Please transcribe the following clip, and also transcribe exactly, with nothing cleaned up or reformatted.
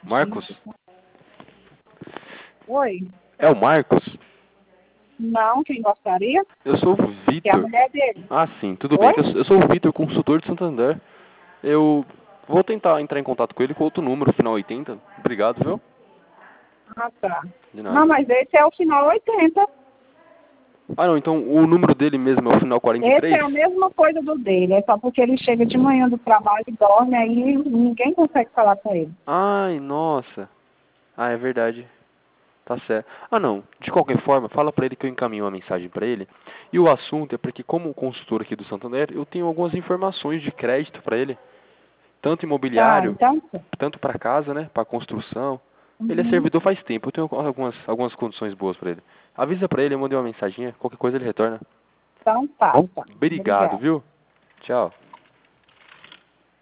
Marcos? Oi? É o Marcos? Não, quem gostaria? Eu sou o Que é a Vitor. mulher dele. Ah, sim, tudo bem. Oi? que Eu, eu sou o Vitor, consultor de Santander. Eu vou tentar entrar em contato com ele com outro número, final oitenta. Obrigado, viu? Ah, tá. De Não, nada. mas esse é o final oitenta. Ah, não, então o número dele mesmo é o final quarenta e Esse três? é a mesma coisa do dele. É só porque ele chega de manhã do trabalho e dorme, aí ninguém consegue falar com ele. Ai, nossa. Ah, é verdade. Tá certo. Ah, não. De qualquer forma, fala pra ele que eu encaminho uma mensagem pra ele. E o assunto é porque, como consultor aqui do Santander, eu tenho algumas informações de crédito pra ele. Tanto Tá, imobiliário, então. Tá. tanto pra casa, né? Pra construção. Ele é Uhum. servidor faz tempo. Eu tenho algumas, algumas condições boas pra ele. Avisa pra ele, eu mandei uma mensaginha. Qualquer coisa ele retorna. Então tá, então. Obrigado, Obrigada. viu? Tchau.